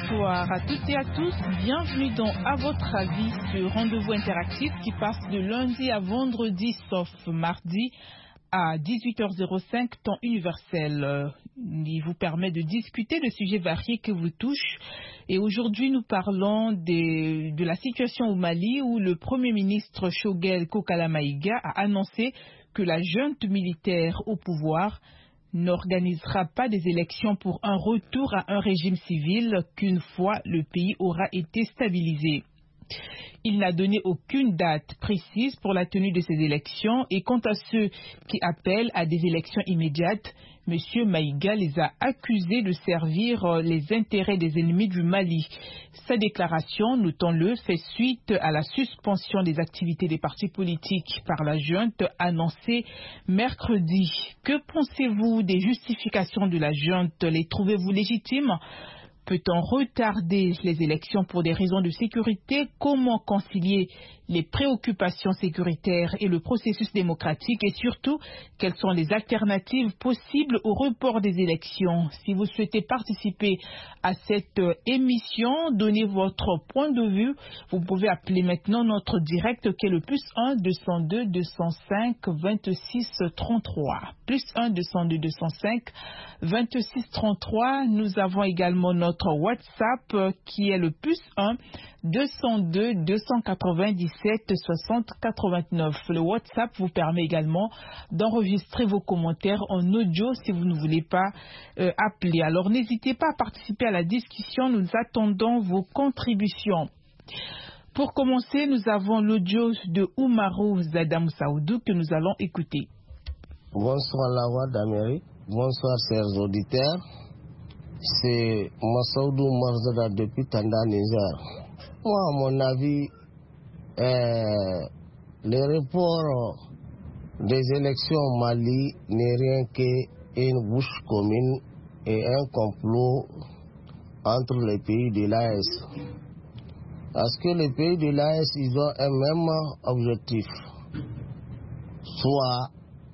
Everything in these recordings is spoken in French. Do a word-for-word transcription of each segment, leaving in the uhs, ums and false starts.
Bonsoir à toutes et à tous, bienvenue dans À votre avis, ce rendez-vous interactif qui passe de lundi à vendredi, sauf mardi, à dix-huit heures cinq, temps universel. Il vous permet de discuter de sujets variés qui vous touchent. Et aujourd'hui, nous parlons des, de la situation au Mali où le Premier ministre Choguel Kokala Maïga a annoncé que la junte militaire au pouvoir n'organisera pas des élections pour un retour à un régime civil qu'une fois le pays aura été stabilisé. Il n'a donné aucune date précise pour la tenue de ces élections et quant à ceux qui appellent à des élections immédiates, M. Maïga les a accusés de servir les intérêts des ennemis du Mali. Sa déclaration, notons-le, fait suite à la suspension des activités des partis politiques par la junte annoncée mercredi. Que pensez-vous des justifications de la junte? Les trouvez-vous légitimes? Peut-on retarder les élections pour des raisons de sécurité? Comment concilier les préoccupations sécuritaires et le processus démocratique? Et surtout, quelles sont les alternatives possibles au report des élections? Si vous souhaitez participer à cette émission, donnez votre point de vue. Vous pouvez appeler maintenant notre direct qui est le plus un deux cent deux deux cent cinq vingt-six trente-trois. Plus un deux cent deux deux cent cinq vingt-six trente-trois. Nous avons également notre Notre WhatsApp qui est le plus un deux cent deux deux cent quatre-vingt-dix-sept soixante quatre-vingt-neuf. Le WhatsApp vous permet également d'enregistrer vos commentaires en audio si vous ne voulez pas euh, appeler. Alors n'hésitez pas à participer à la discussion, nous attendons vos contributions. Pour commencer, nous avons l'audio de Oumarou Zadam Saoudou que nous allons écouter. Bonsoir la voix d'Amérique, bonsoir chers auditeurs. C'est Massaoudou Marzada depuis Tanda, Niger. Moi, à mon avis, euh, le report des élections au Mali n'est rien qu'une bouche commune et un complot entre les pays de l'A E S. Parce que les pays de l'A E S, ils ont un même objectif. Soit,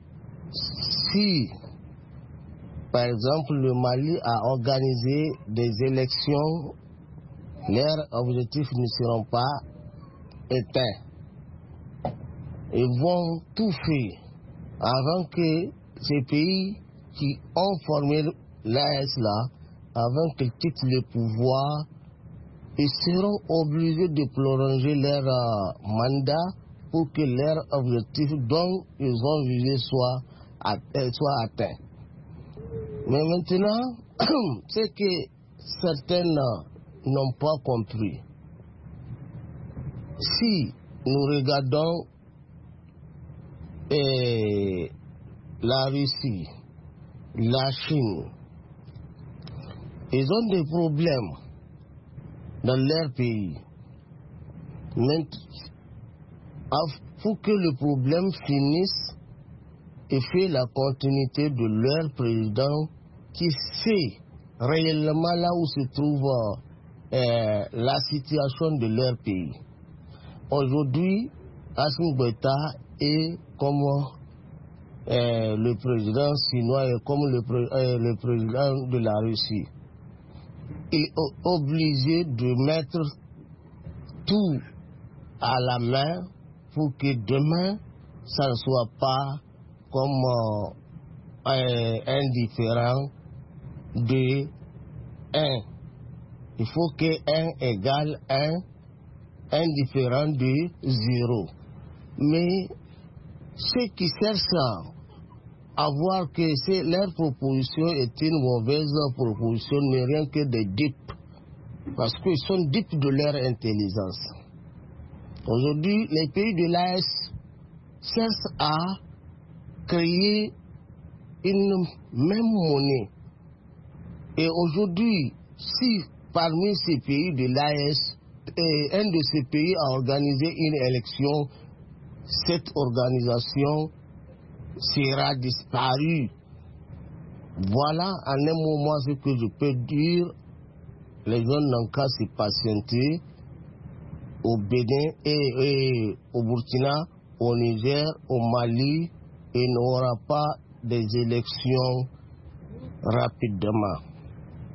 si par exemple, le Mali a organisé des élections, leurs objectifs ne seront pas éteints. Ils vont tout faire avant que ces pays qui ont formé l'A E S là, avant qu'ils quittent le pouvoir, ils seront obligés de prolonger leur euh, mandat pour que leur objectif dont ils ont visé soit, soit atteint. Mais maintenant, c'est que certains n'ont pas compris. Si nous regardons eh, la Russie, la Chine, ils ont des problèmes dans leur pays. Mais pour que le problème finisse, il fait la continuité de leur président qui sait réellement là où se trouve euh, la situation de leur pays. Aujourd'hui, Assimi Goïta est comme euh, le président chinois et comme le, euh, le président de la Russie. Il est obligé de mettre tout à la main pour que demain, ça ne soit pas comme euh, indifférent de un. Il faut que un égale un, indifférent de zéro. Mais ceux qui cherchent à voir que leur proposition est une mauvaise proposition n'est rien que des dupes. Parce qu'ils sont dupes de leur intelligence. Aujourd'hui, les pays de l'A E S cherchent à créer une même monnaie. Et aujourd'hui, si parmi ces pays de l'A E S, un de ces pays a organisé une élection, cette organisation sera disparue. Voilà en un moment ce que je peux dire. Les gens n'ont qu'à se patienter au Bénin et, et au Burkina, au Niger, au Mali, et il n'y aura pas des élections rapidement.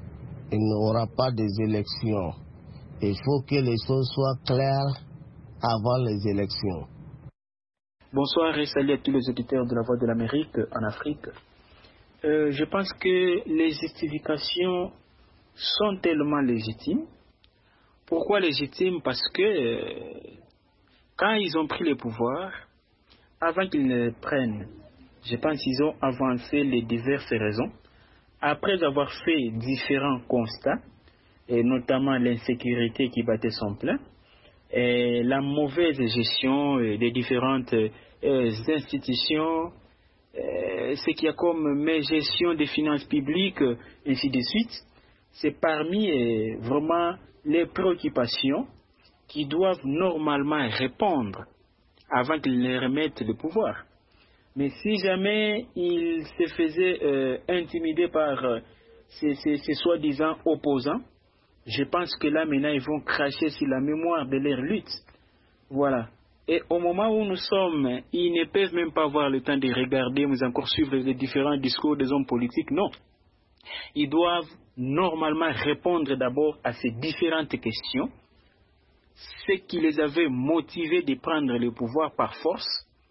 il n'y aura pas des élections. Il faut que les choses soient claires avant les élections. Bonsoir et salut à tous les auditeurs de la Voix de l'Amérique en Afrique. Euh, je pense que les justifications sont tellement légitimes. Pourquoi légitimes? Parce que euh, quand ils ont pris le pouvoir, avant qu'ils ne prennent, je pense qu'ils ont avancé les diverses raisons. Après avoir fait différents constats, et notamment l'insécurité qui battait son plein, et la mauvaise gestion des différentes euh, institutions, euh, ce qu'il y a comme gestion des finances publiques, ainsi de suite, c'est parmi euh, vraiment les préoccupations qui doivent normalement répondre avant qu'ils ne remettent le pouvoir. Mais si jamais ils se faisaient euh, intimider par euh, ces, ces, ces soi-disant opposants, je pense que là maintenant ils vont cracher sur la mémoire de leur lutte. Voilà. Et au moment où nous sommes, ils ne peuvent même pas avoir le temps de regarder, mais encore suivre les différents discours des hommes politiques. Non. Ils doivent normalement répondre d'abord à ces différentes questions, ce qui les avait motivés de prendre le pouvoir par force.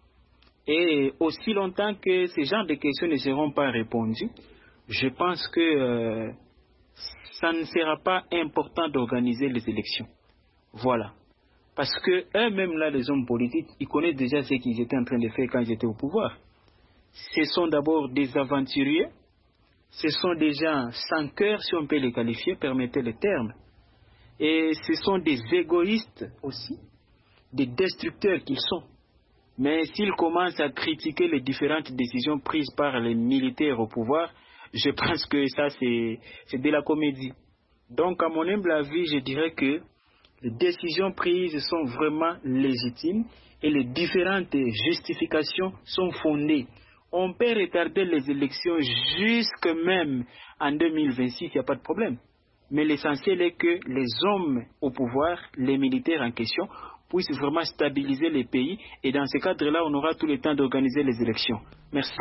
Et aussi longtemps que ces genres de questions ne seront pas répondues, je pense que euh, ça ne sera pas important d'organiser les élections. Voilà. Parce que eux-mêmes, là, les hommes politiques, ils connaissent déjà ce qu'ils étaient en train de faire quand ils étaient au pouvoir. Ce sont d'abord des aventuriers, ce sont des gens sans cœur, si on peut les qualifier, permettez le terme. Et ce sont des égoïstes aussi, des destructeurs qu'ils sont. Mais s'ils commencent à critiquer les différentes décisions prises par les militaires au pouvoir, je pense que ça, c'est, c'est de la comédie. Donc, à mon humble avis, je dirais que les décisions prises sont vraiment légitimes et les différentes justifications sont fondées. On peut retarder les élections jusque même en deux mille vingt-six, il n'y a pas de problème. Mais l'essentiel est que les hommes au pouvoir, les militaires en question, puissent vraiment stabiliser les pays. Et dans ce cadre-là, on aura tout le temps d'organiser les élections. Merci.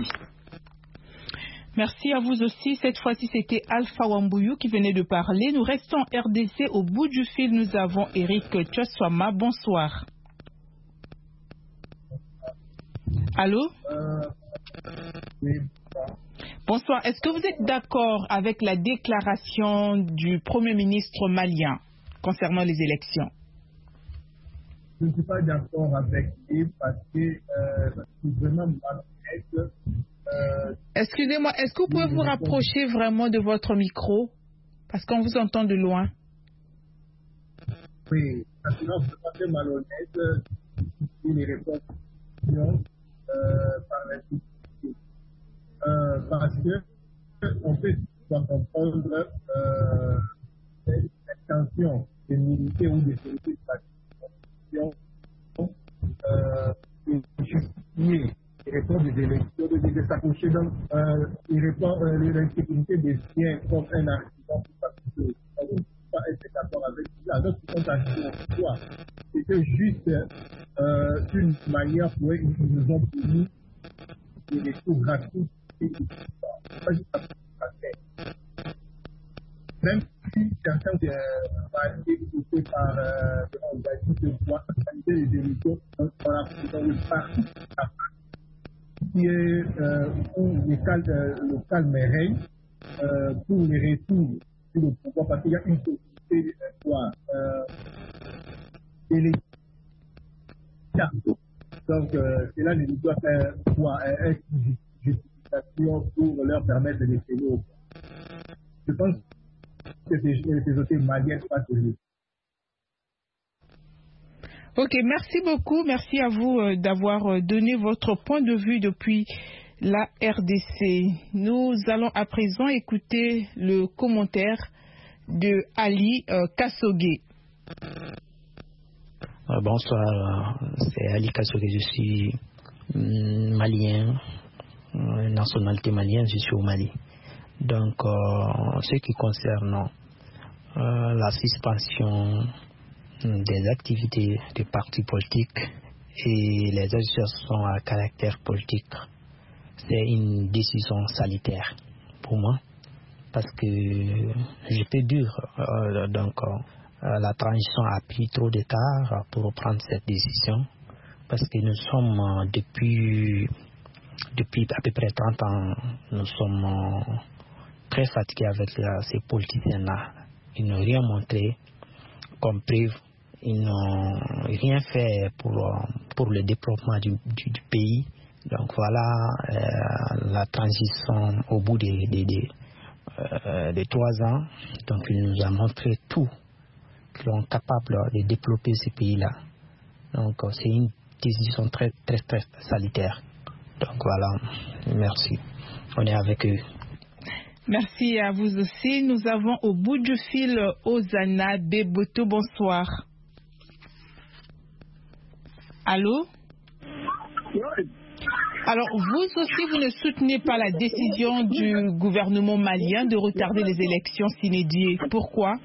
Merci à vous aussi. Cette fois-ci, c'était Alpha Wambouyou qui venait de parler. Nous restons en R D C. Au bout du fil, nous avons Eric Tchoswama. Bonsoir. Allô? Euh, oui. Bonsoir. Est-ce que vous êtes d'accord avec la déclaration du Premier ministre malien concernant les élections? Je ne suis pas d'accord avec lui parce que euh, c'est vraiment malhonnête. Euh, Excusez-moi, est-ce que vous pouvez vous rapprocher vraiment de votre micro? Parce qu'on vous entend de loin. Oui, parce que c'est très malhonnête si les réponses euh, par la suite. Euh, parce que on peut comprendre euh, l'intention des militaires ou des services de euh, justifier les réponses des élections, de, de s'accrocher dans euh, les réponses, euh, l'insécurité des siens comme un accident, parce que on ne peut pas être d'accord avec ça. Donc, ils sont en soi. C'était juste euh, une manière pour eux, ils nous ont promis des retours gratuits. Même si certains ont été écoutés par l'organisme de pouvoir organiser les émissions dans le parti qui est euh, où le calme, euh, le calme règne euh, pour les retours sur le pouvoir, parce qu'il y a une société euh, électorale. Donc, euh, cela ne doit faire quoi, être une justification pour leur permettre de décider au pouvoir. Je pense que ces autorités maliennes pas de. Ok, merci beaucoup. Merci à vous euh, d'avoir euh, donné votre point de vue depuis la R D C. Nous allons à présent écouter le commentaire de Ali euh, Kassogué. Euh, bonsoir, c'est Ali Kassogué. Je suis mm, malien, euh, nationalité malienne, je suis au Mali. Donc, euh, ce qui concerne euh, la suspension des activités des partis politiques et les associations à caractère politique, c'est une décision salutaire pour moi. parce que je peux dire euh, donc euh, la transition a pris trop de tard pour prendre cette décision, parce que nous sommes euh, depuis depuis à peu près trente ans, nous sommes euh, très fatigués avec euh, ces politiciens-là. Ils n'ont rien montré comme preuve, ils n'ont rien fait pour, euh, pour le développement du, du, du pays. Donc voilà euh, la transition au bout des de, de, euh, de trois ans. Donc il nous a montré tout, qu'ils sont capables de développer ce pays-là. Donc c'est une décision très très très salutaire. Donc voilà, merci. On est avec eux. Merci à vous aussi. Nous avons au bout du fil Ozana Beboto. Bonsoir. Allô? Alors, vous aussi, vous ne soutenez pas la décision du gouvernement malien de retarder les élections s'inédiées. Pourquoi?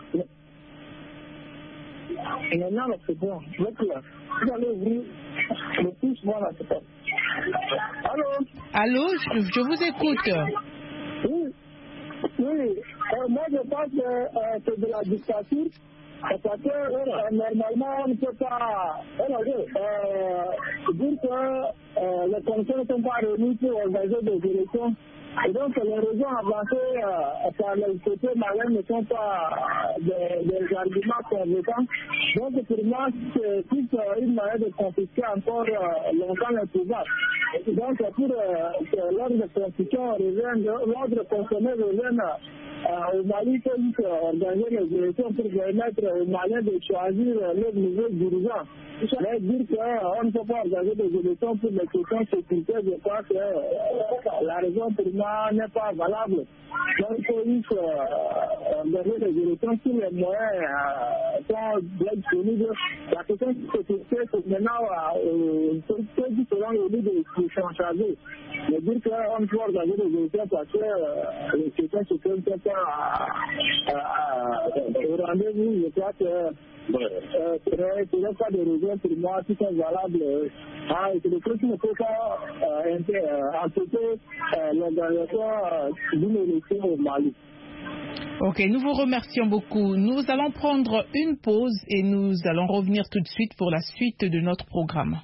Allô, je, je vous écoute. Oui, oui. Euh, moi je pense que euh, c'est de la dictature. Parce que euh, normalement, on ne peut pas euh, dire que euh, les conditions ne sont pas réunies pour organiser des élections. Et donc, les raisons avancées euh, par le côté malin ne sont pas des, des arguments convaincants. Donc, pour moi, c'est plus euh, une manière de confisquer encore euh, longtemps le pouvoir. Et donc, pour euh, que l'ordre de constitution revienne, l'ordre consommé revienne euh, au Mali, il faut organiser les élections pour permettre aux Maliens de choisir euh, leur nouveau dirigeant. Mais dire qu'on ne peut pas organiser des élections pour les questions de sécurité, je crois que euh, la raison pour moi n'est pas valable. Donc il faut juste euh, organiser des élections si les moyens euh, sont bien disponibles. La question de sécurité, c'est maintenant euh, ceux qui seront élus de se changer. Mais dire qu'on ne peut pas organiser des élections parce que euh, les questions de sécurité ne sont pas euh, au rendez-vous, je crois que Euh, ce n'est pas de raison pour moi qui sont valables. Ah, c'est le truc qui ne peut pas euh, empêcher euh, l'organisation euh, d'une élection au Mali. Ok, nous vous remercions beaucoup. Nous allons prendre une pause et nous allons revenir tout de suite pour la suite de notre programme.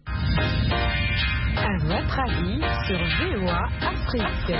À votre avis sur V O A Afrique.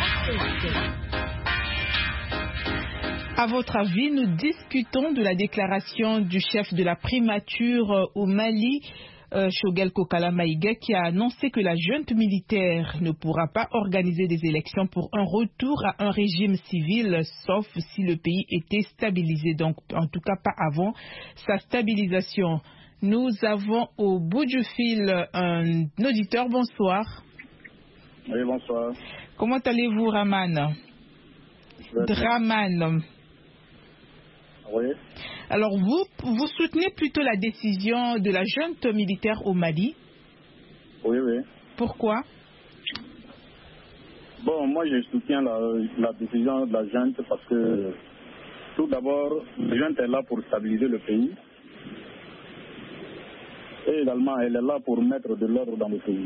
À votre avis, nous discutons de la déclaration du chef de la primature au Mali, euh, Choguel Kokala Maïga, qui a annoncé que la junte militaire ne pourra pas organiser des élections pour un retour à un régime civil, sauf si le pays était stabilisé. Donc, en tout cas, pas avant sa stabilisation. Nous avons au bout du fil un auditeur. Bonsoir. Oui, bonsoir. Comment allez-vous, Raman? Draman. Oui. Alors, vous, vous soutenez plutôt la décision de la junte militaire au Mali? Oui, oui. Pourquoi? Bon, moi, je soutiens la, la décision de la junte parce que, tout d'abord, la junte est là pour stabiliser le pays. Et également, elle est là pour mettre de l'ordre dans le pays.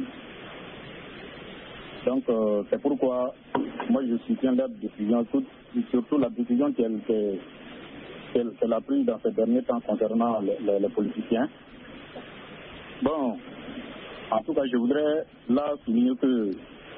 Donc, euh, c'est pourquoi, moi, je soutiens la décision, tout, surtout la décision qu'elle qu'elle, qu'elle a prise dans ces derniers temps concernant les, les, les politiciens. Bon, en tout cas, je voudrais là souligner que,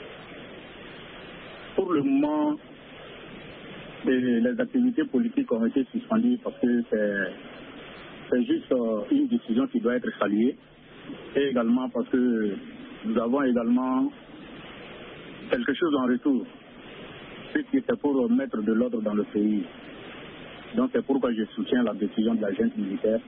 pour le moment, les, les activités politiques ont été suspendues parce que c'est, c'est juste euh, une décision qui doit être saluée. Et également parce que nous avons également quelque chose en retour, ce qui était pour mettre de l'ordre dans le pays. Donc c'est pourquoi je soutiens la décision de la junte militaire.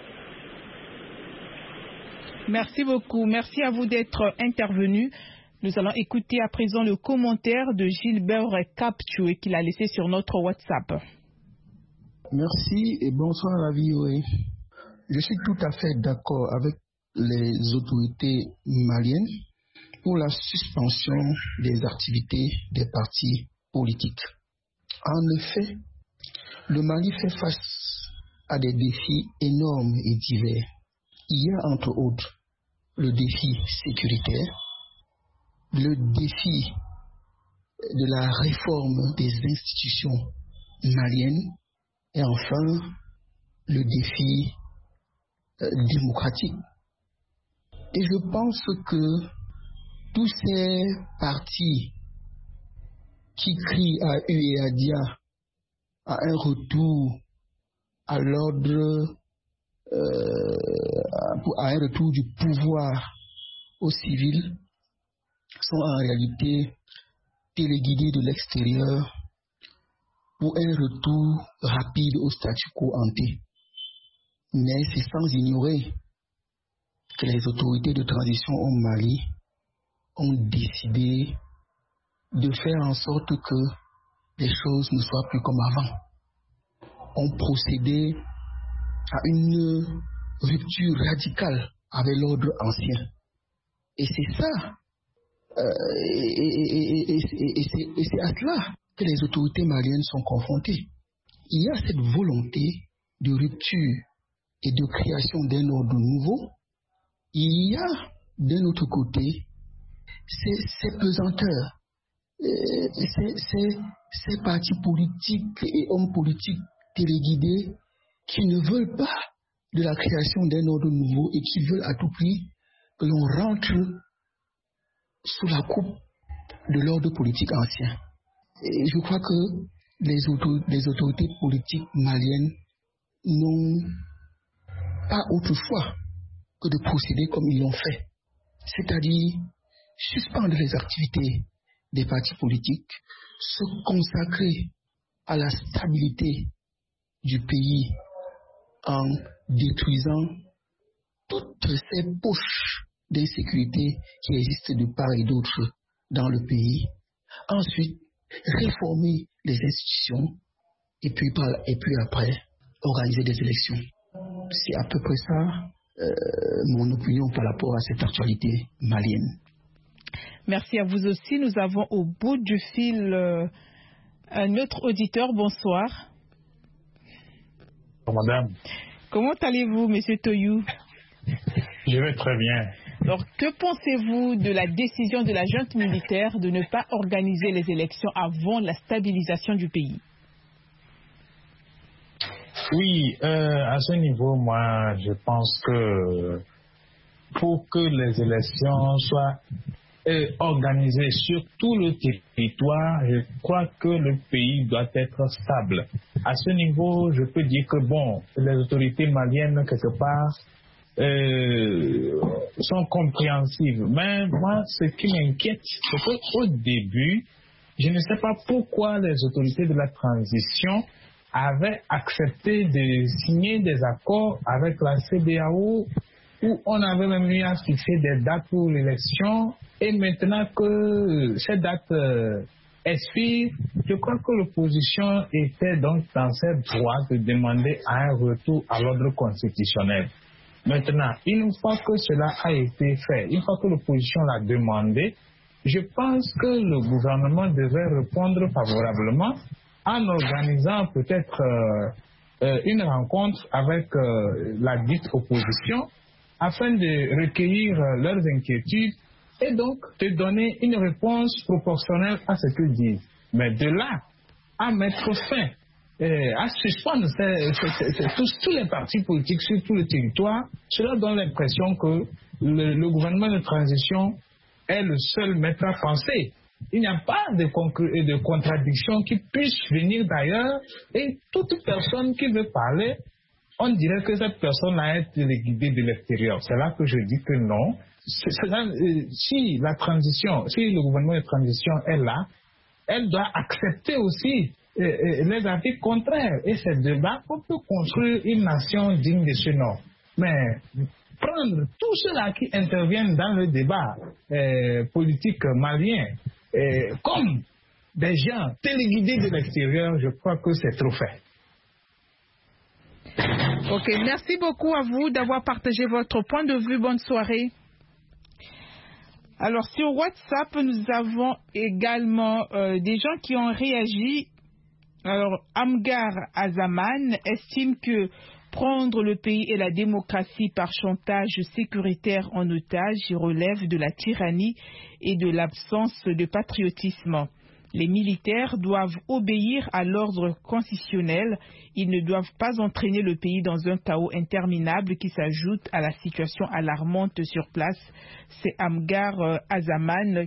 Merci beaucoup. Merci à vous d'être intervenu. Nous allons écouter à présent le commentaire de Gilbert Capchoué qu'il a laissé sur notre WhatsApp. Merci et bonsoir à la V O A. Je suis tout à fait d'accord avec les autorités maliennes pour la suspension des activités des partis politiques. En effet, le Mali fait face à des défis énormes et divers. Il y a entre autres le défi sécuritaire, le défi de la réforme des institutions maliennes et enfin le défi euh, démocratique. Et je pense que tous ces partis qui crient à eux et à dia à un retour à l'ordre, euh, à un retour du pouvoir aux civils sont en réalité téléguidés de l'extérieur pour un retour rapide au statu quo ante. Mais c'est sans ignorer que les autorités de transition au Mali ont décidé de faire en sorte que les choses ne soient plus comme avant. Ont procédé à une rupture radicale avec l'ordre ancien. Et c'est ça, euh, et, et, et, et, et, c'est, et c'est à cela que les autorités maliennes sont confrontées. Il y a cette volonté de rupture et de création d'un ordre nouveau. Il y a, d'un autre côté, ces, ces pesanteurs, euh, ces, ces, ces partis politiques et hommes politiques téléguidés qui ne veulent pas de la création d'un ordre nouveau et qui veulent à tout prix que l'on rentre sous la coupe de l'ordre politique ancien. Et je crois que les, auto- les autorités politiques maliennes n'ont pas autre choix que de procéder comme ils l'ont fait, c'est-à-dire suspendre les activités des partis politiques, se consacrer à la stabilité du pays en détruisant toutes ces poches d'insécurité qui existent de part et d'autre dans le pays. Ensuite, réformer les institutions et puis, par, et puis après, organiser des élections. C'est à peu près ça euh, mon opinion par rapport à cette actualité malienne. Merci à vous aussi. Nous avons au bout du fil euh, un autre auditeur. Bonsoir. Madame. Comment allez-vous, Monsieur Toyou? Je vais très bien. Alors, que pensez-vous de la décision de la junte militaire de ne pas organiser les élections avant la stabilisation du pays? Oui, euh, à ce niveau, moi, je pense que pour que les élections soient euh, organisées sur tout le territoire, je crois que le pays doit être stable. À ce niveau, je peux dire que, bon, les autorités maliennes, quelque part, euh, sont compréhensives. Mais moi, ce qui m'inquiète, c'est qu'au début, je ne sais pas pourquoi les autorités de la transition avaient accepté de signer des accords avec la C E D E A O où on avait même eu à fixer des dates pour l'élection, et maintenant que ces dates euh, expirent, je crois que l'opposition était donc dans ses droits de demander un retour à l'ordre constitutionnel. Maintenant, une fois que cela a été fait, une fois que l'opposition l'a demandé, je pense que le gouvernement devait répondre favorablement en organisant peut-être euh, euh, une rencontre avec euh, la dite opposition afin de recueillir euh, leurs inquiétudes et donc de donner une réponse proportionnelle à ce qu'ils disent. Mais de là à mettre fin, euh, à suspendre ces, ces, ces, tous, tous les partis politiques sur tout le territoire, cela donne l'impression que le, le gouvernement de transition est le seul maître à penser. Il n'y a pas de, concru- de contradiction qui puisse venir d'ailleurs, et toute personne qui veut parler, on dirait que cette personne a été guidée de l'extérieur. C'est là que je dis que non. C'est, c'est là, euh, si la transition, si le gouvernement de transition est là, elle doit accepter aussi euh, euh, les avis contraires. Et c'est de là qu'on peut construire une nation digne de ce nom. Mais prendre tous ceux-là qui interviennent dans le débat euh, politique malien euh, comme des gens téléguidés de l'extérieur, je crois que c'est trop fait. Ok, merci beaucoup à vous d'avoir partagé votre point de vue. Bonne soirée. Alors, sur WhatsApp, nous avons également euh, des gens qui ont réagi. Alors, Amgar Azaman estime que prendre le pays et la démocratie par chantage sécuritaire en otage relève de la tyrannie et de l'absence de patriotisme. Les militaires doivent obéir à l'ordre constitutionnel. Ils ne doivent pas entraîner le pays dans un chaos interminable qui s'ajoute à la situation alarmante sur place. C'est Amgar euh, Azaman.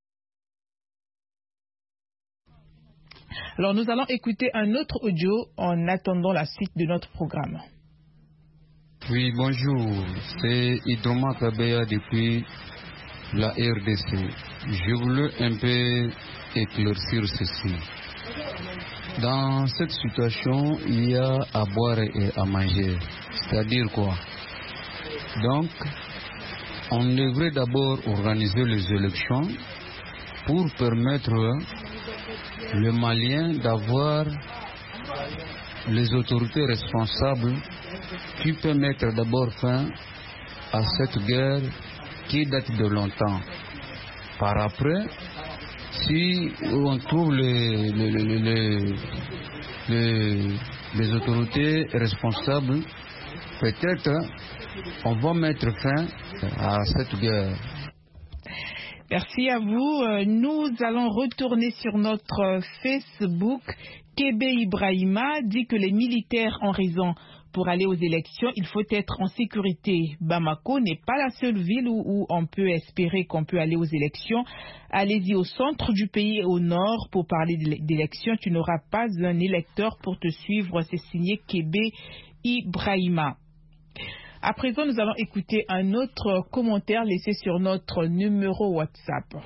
Alors nous allons écouter un autre audio en attendant la suite de notre programme. Oui, bonjour. C'est Idoma Kabeya depuis la R D C. Je voulais un peu éclaircir ceci. Dans cette situation, il y a à boire et à manger. C'est-à-dire quoi? Donc, on devrait d'abord organiser les élections pour permettre le Malien d'avoir les autorités responsables qui peuvent mettre d'abord fin à cette guerre qui date de longtemps. Par après, si on trouve les, les, les, les, les, les autorités responsables, peut-être on va mettre fin à cette guerre. Merci à vous. Nous allons retourner sur notre Facebook. Kébé Ibrahima dit que les militaires ont raison. Pour aller aux élections, il faut être en sécurité. Bamako n'est pas la seule ville où, où on peut espérer qu'on peut aller aux élections. Allez-y au centre du pays et au nord pour parler d'élections. Tu n'auras pas un électeur pour te suivre. C'est signé Kébé Ibrahima. À présent, nous allons écouter un autre commentaire laissé sur notre numéro WhatsApp.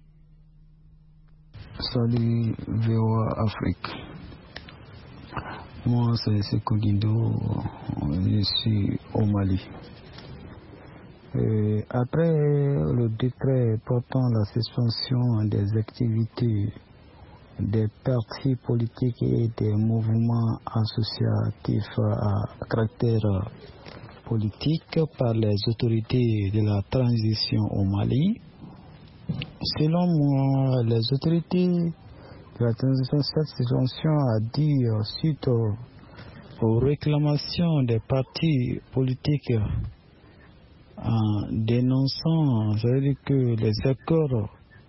Salut V O A Afrique. Moi, c'est Kodindo, je suis au Mali. Et après le décret portant la suspension des activités des partis politiques et des mouvements associatifs à caractère politique par les autorités de la transition au Mali, selon moi, les autorités de la transition, cette suspension a dû, suite aux, aux réclamations des partis politiques en dénonçant, c'est-à-dire que les accords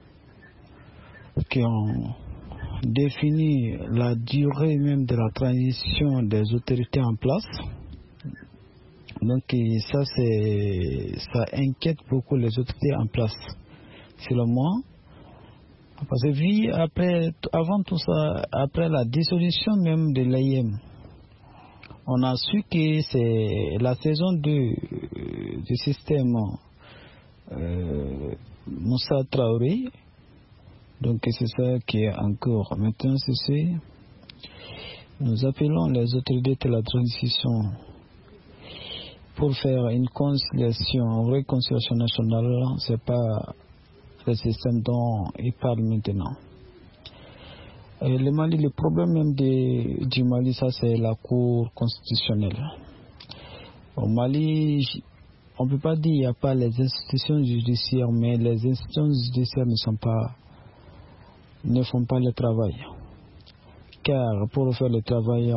qui ont défini la durée même de la transition des autorités en place. Donc ça, c'est, ça inquiète beaucoup les autorités en place, selon moi. Parce que vu après, avant tout ça, après la dissolution même de l'A I M, on a su que c'est la saison deux du système euh, Moussa Traoré. Donc c'est ça qui est encore. Maintenant, c'est nous appelons les autorités de la transition pour faire une conciliation, une réconciliation nationale. C'est pas le système dont il parle maintenant. Et le Mali, le problème même de, du Mali, ça c'est la Cour constitutionnelle. Au Mali, on ne peut pas dire qu'il n'y a pas les institutions judiciaires, mais les institutions judiciaires ne sont pas, ne font pas le travail. Car pour faire le travail,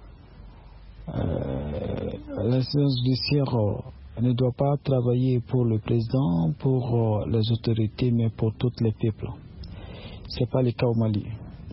euh, l'institution judiciaire ne doit pas travailler pour le président, pour les autorités, mais pour tous les peuples. Ce n'est pas le cas au Mali.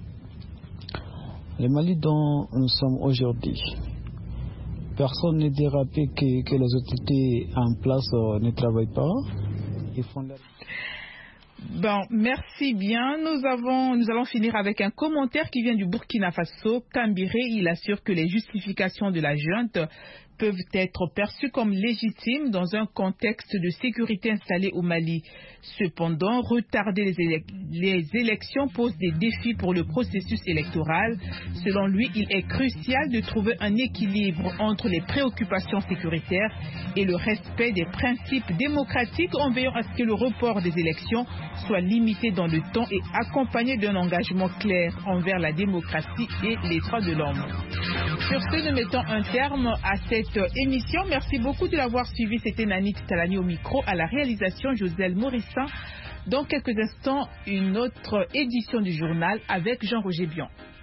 Le Mali dont nous sommes aujourd'hui, personne ne dira que, que les autorités en place ne travaillent pas. Ils font leur... Bon, merci bien. Nous avons, nous allons finir avec un commentaire qui vient du Burkina Faso. Kambiré, il assure que les justifications de la junte peuvent être perçues comme légitimes dans un contexte de sécurité installé au Mali. Cependant, retarder les, élec les élections pose des défis pour le processus électoral. Selon lui, il est crucial de trouver un équilibre entre les préoccupations sécuritaires et le respect des principes démocratiques en veillant à ce que le report des élections soit limité dans le temps et accompagné d'un engagement clair envers la démocratie et les droits de l'homme. Sur ce, nous mettons un terme à cette émission. Merci beaucoup de l'avoir suivi. C'était Nanit Talani au micro, à la réalisation Joselle Morissin. Dans quelques instants, une autre édition du journal avec Jean-Roger Bion.